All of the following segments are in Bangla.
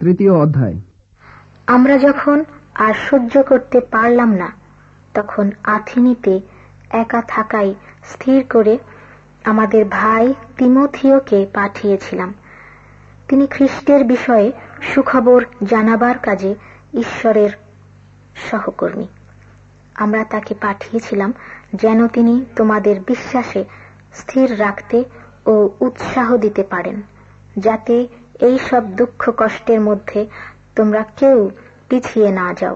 তৃতীয় অধ্যায়। আমরা যখন আর সহ্য করতে পারলাম না, তখন আথিনিতে একা থাকাই স্থির করে আমাদের ভাই তিমোথিওকে পাঠিয়েছিলাম। তিনি খ্রিস্টের বিষয়ে সুখবর জানাবার কাজে ঈশ্বরের সহকর্মী। আমরা তাকে পাঠিয়েছিলাম যেন তিনি তোমাদের বিশ্বাসে স্থির রাখতে ও উৎসাহ দিতে পারেন, যাতে এই সব দুঃখ কষ্টের মধ্যে তোমরা কেউ পিছিয়ে না যাও।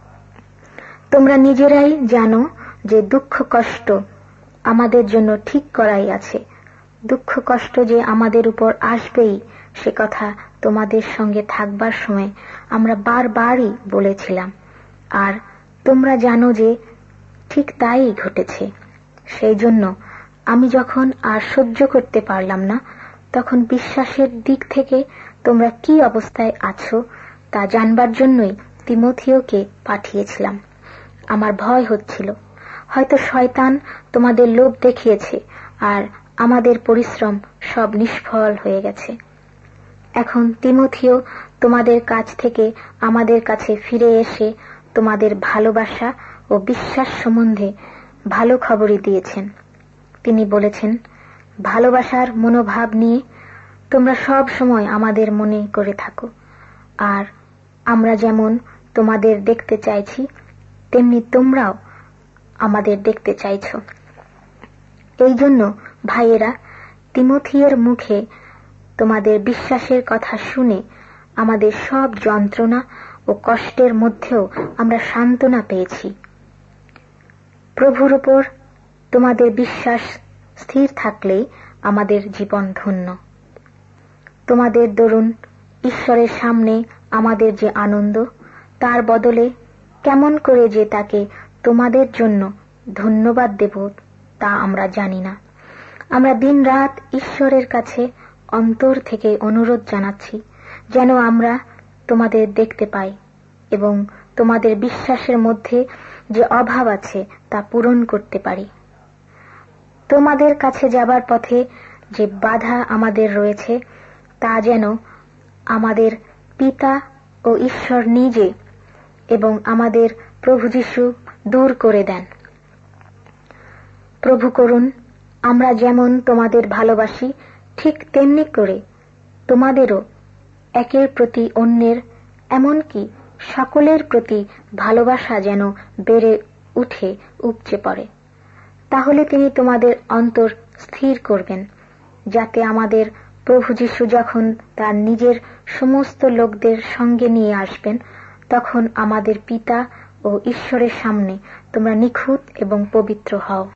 তোমরা নিজেরাই জানো যে দুঃখ কষ্ট আমাদের জন্য ঠিক করাই আছে। দুঃখ কষ্ট যে আমাদের উপর আসবেই, সে কথা তোমাদের সঙ্গে থাকবার সময় আমরা বারবারই বলেছিলাম, আর তোমরা জানো যে ঠিক তাই ঘটেছে। সেই জন্য আমি যখন আর সহ্য করতে পারলাম না, তখন বিশ্বাসের দিক থেকে তোমরা কি অবস্থায় আছো তা জানবার জন্যই তিমোথিওকে পাঠিয়েছিলাম। আমার ভয় হচ্ছিল, হয়তো শয়তান তোমাদের লোভ দেখিয়েছে আর আমাদের পরিশ্রম সব নিষ্ফল হয়ে গেছে। এখন তিমোথিও তোমাদের কাছ থেকে আমাদের কাছে ফিরে এসে তোমাদের ভালোবাসা ও বিশ্বাস সম্বন্ধে ভালো খবরই দিয়েছেন। তিনি বলেছেন, ভালোবাসার মনোভাব নিয়ে তোমরা সব সময় আমাদের মনে করে থাকো, আর আমরা যেমন তোমাদের দেখতে চাইছি তেমনি তোমরাও আমাদের দেখতে চাইছ। এই জন্য ভাইয়েরা, তিমোথিওর মুখে তোমাদের বিশ্বাসের কথা শুনে আমাদের সব যন্ত্রণা ও কষ্টের মধ্যেও আমরা সান্ত্বনা পেয়েছি। প্রভুর উপর তোমাদের বিশ্বাস স্থির থাকলেই আমাদের জীবন ধন্য। তোমাদের দরুন ঈশ্বরের সামনে আমাদের যে আনন্দ, তার বদলে কেমন করে যে তাকে তোমাদের জন্য ধন্যবাদ দেব তা আমরা জানি না। আমরা দিন রাত ঈশ্বরের কাছে অন্তর থেকে অনুরোধ জানাচ্ছি যেন আমরা তোমাদের দেখতে পাই এবং তোমাদের বিশ্বাসের মধ্যে যে অভাব আছে তা পূরণ করতে পারি। তোমাদের কাছে যাবার পথে যে বাধা আমাদের রয়েছে, তা যেন আমাদের পিতা ও ঈশ্বর নিজে এবং আমাদের প্রভু যীশু দূর করে দেন। প্রভু করুন আমরা যেমন তোমাদের ভালোবাসি, ঠিক তেমনি করে তোমাদেরও একের প্রতি অন্যের, এমনকি সকলের প্রতি ভালোবাসা যেন বেড়ে উঠে উপচে পড়ে। তাহলে তিনি তোমাদের অন্তর স্থির করবেন, যাতে আমাদের প্রভু যীশু যখন তার নিজের সমস্ত লোকদের সঙ্গে নিয়ে আসবেন, তখন আমাদের পিতা ও ঈশ্বরের সামনে তোমরা নিখুঁত এবং পবিত্র হও।